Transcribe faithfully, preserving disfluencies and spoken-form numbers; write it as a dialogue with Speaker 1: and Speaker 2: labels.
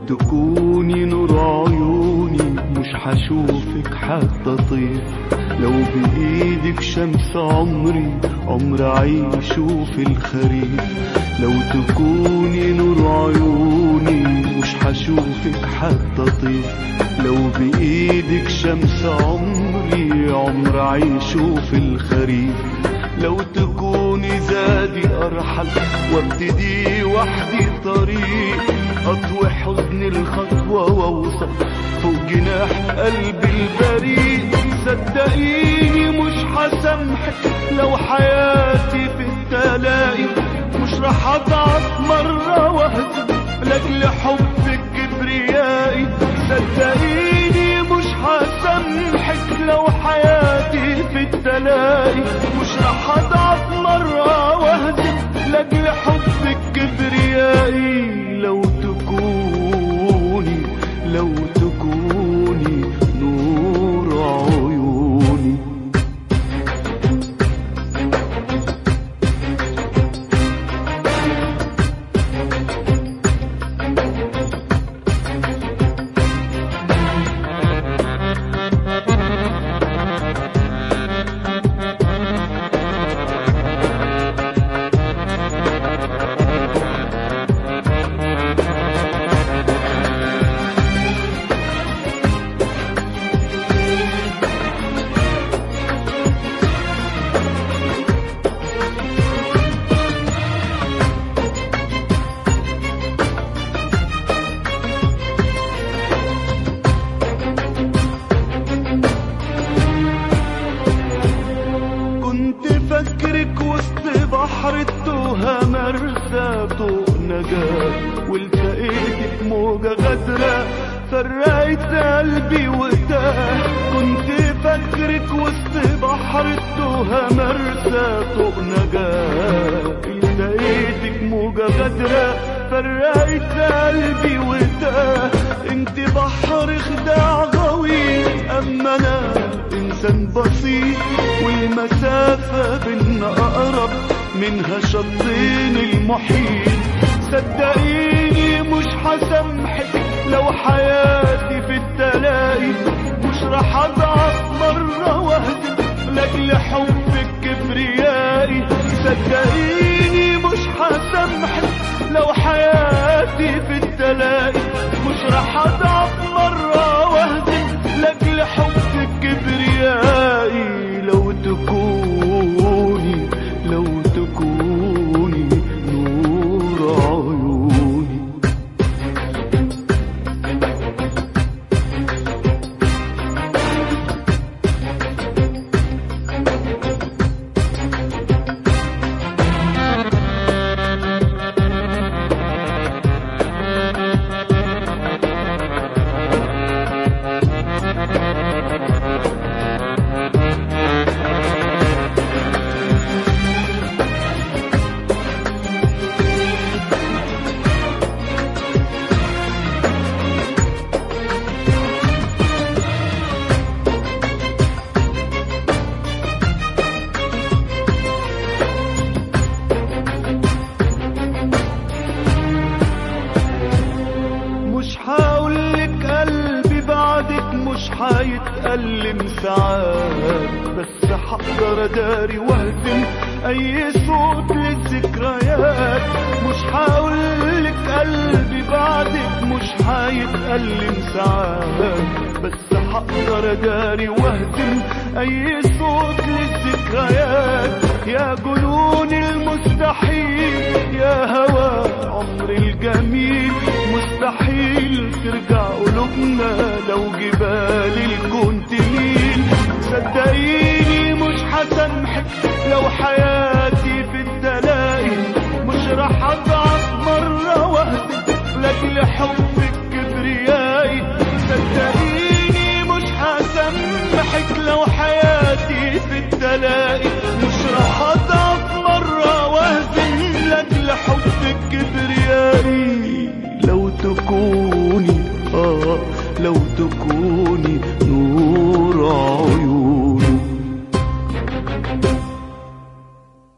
Speaker 1: تكوني نور عيوني مش هشوفك حتى طير. لو بإيدك شمس عمري عمر عيشه في الخريف. لو تكوني نور عيوني مش هشوفك حتى طير. لو بإيدك شمس عمري عمر عيشه في الخريف. لو تكوني زادي أرحل وابتدي وحدي طريق. أطوي حزن الخطوة وأوصل فوق جناح قلبي البريء. صدقيني مش هسامحك لو حياتي في التلاقي. مش رح أضعف مرة وأهزم لأجل حبك كبريائي. صدقيني مش هسامحك لو حياتي في التلاقي. مش رح أضعف مرة وأهزم لأجل حبك كبريائي. لو تكوني لو تكوني نور عيوني. فكرك وسط بحر التوهة مرسى طوق نجاة. والتقيتك موجة غدرة فرقت قلبي وتاه. كنت فكرك وسط بحر التوهة مرسى طوق نجاة. التقيتك موجة غدرة فرقت قلبي وتاه. انت بحر خداع غويط اما انا انسان بسيط. والمسافة بينا اقرب منها شطين المحيط. صدقيني مش هسامحك لو حياتي في التلاقي. مش رح اضعف مرة واهزم لاجل حبك كبريائي. صدقيني مش هسامحك لو حياتي في التلاقي. مش رح اضعف مرة واهزم لاجل حبك كبريائي. لو تكوني لو تكوني نور عيوني. مش هيتألم ساعات بس هقدر اداري واهزم اي صوت للذكريات. مش هقولك قلبي بعدك مش هيتألم ساعات بس هقدر اداري واهزم اي صوت للذكريات. يا جنون المستحيل يا هوى عمر الجميل. مستحيل ترجع قلوبنا لو جبال الكون تميل. صدقيني مش هسامحك لو حياتي في التلاقي. مش رح اضعف مرة واهزم لاجل حبك كبريائي. صدقيني مش هسامحك لو حياتي في التلاقي. مش رح اضعف مرة واهزم لاجل حبك كبريائي. لو تكوني آه لو تكوني نور عيوني.